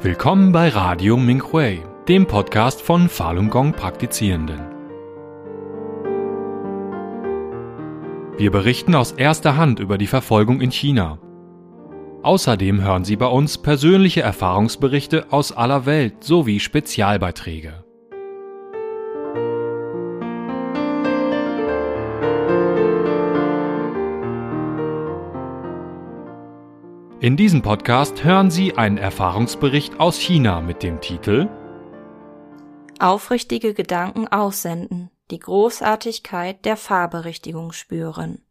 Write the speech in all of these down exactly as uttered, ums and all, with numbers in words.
Willkommen bei Radio Minhui, dem Podcast von Falun Gong Praktizierenden. Wir berichten aus erster Hand über die Verfolgung in China. Außerdem hören Sie bei uns persönliche Erfahrungsberichte aus aller Welt sowie Spezialbeiträge. In diesem Podcast hören Sie einen Erfahrungsbericht aus China mit dem Titel Aufrichtige Gedanken aussenden, die Großartigkeit der Fahrberichtigung spüren.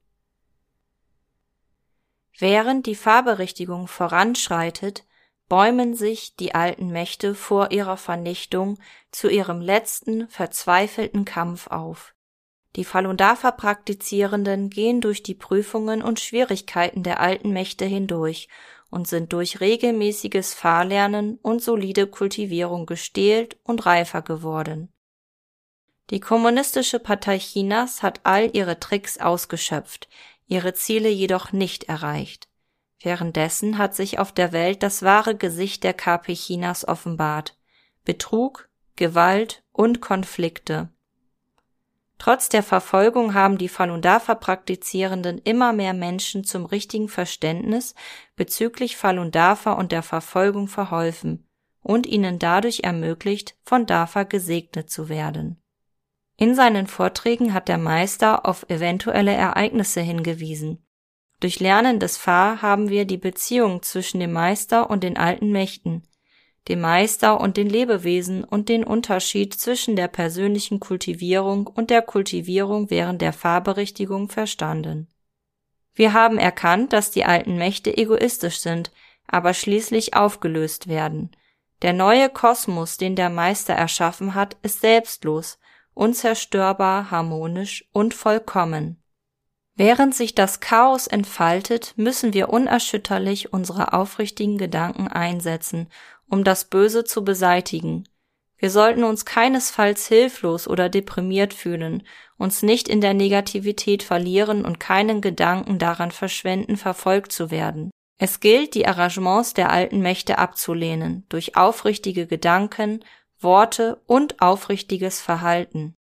Während die Fahrberichtigung voranschreitet, bäumen sich die alten Mächte vor ihrer Vernichtung zu ihrem letzten, verzweifelten Kampf auf. Die Falun Dafa-Praktizierenden gehen durch die Prüfungen und Schwierigkeiten der alten Mächte hindurch und sind durch regelmäßiges Fahrlernen und solide Kultivierung gestählt und reifer geworden. Die Kommunistische Partei Chinas hat all ihre Tricks ausgeschöpft, ihre Ziele jedoch nicht erreicht. Währenddessen hat sich auf der Welt das wahre Gesicht der K P Chinas offenbart: Betrug, Gewalt und Konflikte. Trotz der Verfolgung haben die Falun Dafa-Praktizierenden immer mehr Menschen zum richtigen Verständnis bezüglich Falun Dafa und der Verfolgung verholfen und ihnen dadurch ermöglicht, von Dafa gesegnet zu werden. In seinen Vorträgen hat der Meister auf eventuelle Ereignisse hingewiesen. Durch Lernen des Fa haben wir die Beziehung zwischen dem Meister und den alten Mächten, dem Meister und den Lebewesen und den Unterschied zwischen der persönlichen Kultivierung und der Kultivierung während der Fahrberichtigung verstanden. Wir haben erkannt, dass die alten Mächte egoistisch sind, aber schließlich aufgelöst werden. Der neue Kosmos, den der Meister erschaffen hat, ist selbstlos, unzerstörbar, harmonisch und vollkommen. Während sich das Chaos entfaltet, müssen wir unerschütterlich unsere aufrichtigen Gedanken einsetzen, um das Böse zu beseitigen. Wir sollten uns keinesfalls hilflos oder deprimiert fühlen, uns nicht in der Negativität verlieren und keinen Gedanken daran verschwenden, verfolgt zu werden. Es gilt, die Arrangements der alten Mächte abzulehnen, durch aufrichtige Gedanken, Worte und aufrichtiges Verhalten.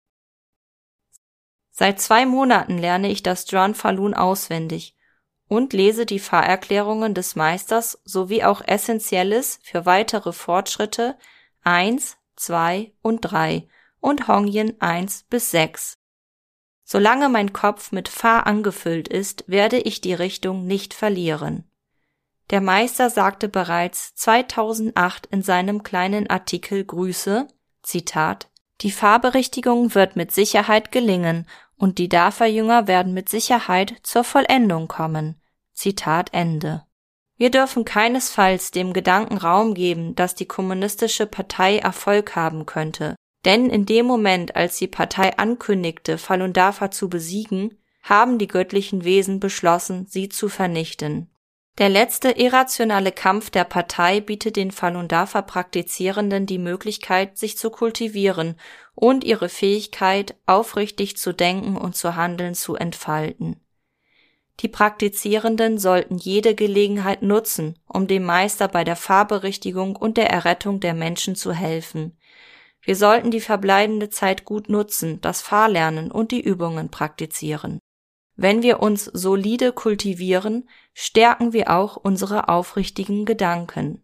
Seit zwei Monaten lerne ich das Zhuan Falun auswendig und lese die Fahrerklärungen des Meisters sowie auch Essentielles für weitere Fortschritte eins, zwei und drei und Hongyan eins bis sechs. Solange mein Kopf mit Fa angefüllt ist, werde ich die Richtung nicht verlieren. Der Meister sagte bereits zweitausendacht in seinem kleinen Artikel Grüße, Zitat, die Fahrberichtigung wird mit Sicherheit gelingen und die Dafa-Jünger werden mit Sicherheit zur Vollendung kommen. Zitat Ende. Wir dürfen keinesfalls dem Gedanken Raum geben, dass die kommunistische Partei Erfolg haben könnte. Denn in dem Moment, als die Partei ankündigte, Falun Dafa zu besiegen, haben die göttlichen Wesen beschlossen, sie zu vernichten. Der letzte irrationale Kampf der Partei bietet den Falun Dafa-Praktizierenden die Möglichkeit, sich zu kultivieren und ihre Fähigkeit, aufrichtig zu denken und zu handeln, zu entfalten. Die Praktizierenden sollten jede Gelegenheit nutzen, um dem Meister bei der Fahrberichtigung und der Errettung der Menschen zu helfen. Wir sollten die verbleibende Zeit gut nutzen, das Fahrlernen und die Übungen praktizieren. Wenn wir uns solide kultivieren, stärken wir auch unsere aufrichtigen Gedanken.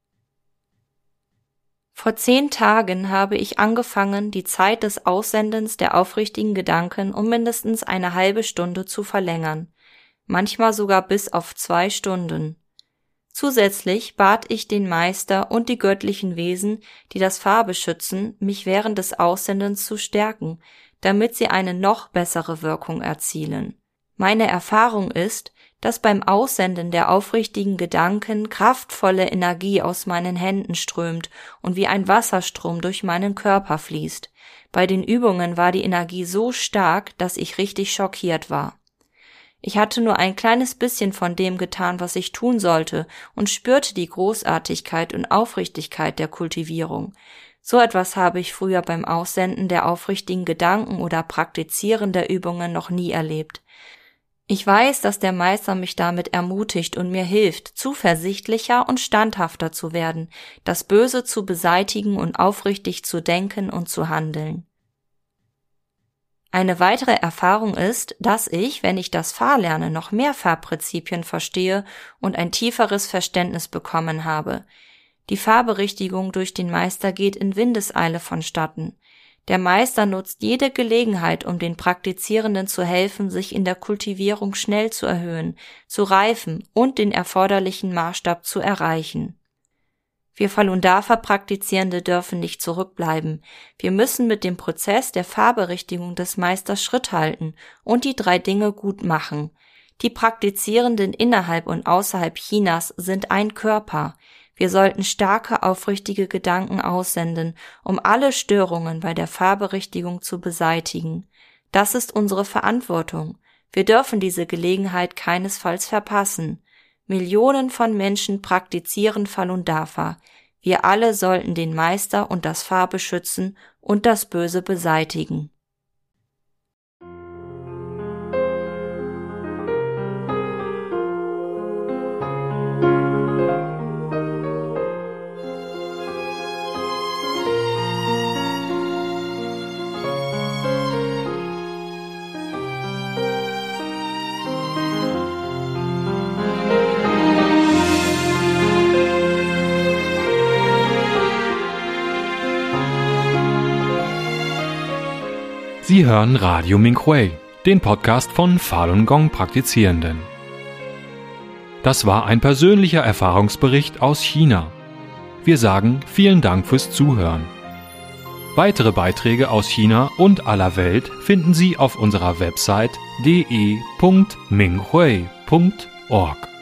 Vor zehn Tagen habe ich angefangen, die Zeit des Aussendens der aufrichtigen Gedanken um mindestens eine halbe Stunde zu verlängern, manchmal sogar bis auf zwei Stunden. Zusätzlich bat ich den Meister und die göttlichen Wesen, die das Fa beschützen, mich während des Aussendens zu stärken, damit sie eine noch bessere Wirkung erzielen. Meine Erfahrung ist, dass beim Aussenden der aufrichtigen Gedanken kraftvolle Energie aus meinen Händen strömt und wie ein Wasserstrom durch meinen Körper fließt. Bei den Übungen war die Energie so stark, dass ich richtig schockiert war. Ich hatte nur ein kleines bisschen von dem getan, was ich tun sollte, und spürte die Großartigkeit und Aufrichtigkeit der Kultivierung. So etwas habe ich früher beim Aussenden der aufrichtigen Gedanken oder Praktizieren der Übungen noch nie erlebt. Ich weiß, dass der Meister mich damit ermutigt und mir hilft, zuversichtlicher und standhafter zu werden, das Böse zu beseitigen und aufrichtig zu denken und zu handeln. Eine weitere Erfahrung ist, dass ich, wenn ich das Fahrlernen, noch mehr Fahrprinzipien verstehe und ein tieferes Verständnis bekommen habe. Die Fahrberichtigung durch den Meister geht in Windeseile vonstatten. Der Meister nutzt jede Gelegenheit, um den Praktizierenden zu helfen, sich in der Kultivierung schnell zu erhöhen, zu reifen und den erforderlichen Maßstab zu erreichen. Wir Falun Dafa-Praktizierende dürfen nicht zurückbleiben. Wir müssen mit dem Prozess der Fahrberichtigung des Meisters Schritt halten und die drei Dinge gut machen. Die Praktizierenden innerhalb und außerhalb Chinas sind ein Körper. Wir sollten starke, aufrichtige Gedanken aussenden, um alle Störungen bei der Fahrberichtigung zu beseitigen. Das ist unsere Verantwortung. Wir dürfen diese Gelegenheit keinesfalls verpassen. Millionen von Menschen praktizieren Falun Dafa. Wir alle sollten den Meister und das Fahr beschützen und das Böse beseitigen. Sie hören Radio Minghui, den Podcast von Falun Gong Praktizierenden. Das war ein persönlicher Erfahrungsbericht aus China. Wir sagen vielen Dank fürs Zuhören. Weitere Beiträge aus China und aller Welt finden Sie auf unserer Website d e punkt minghui punkt org.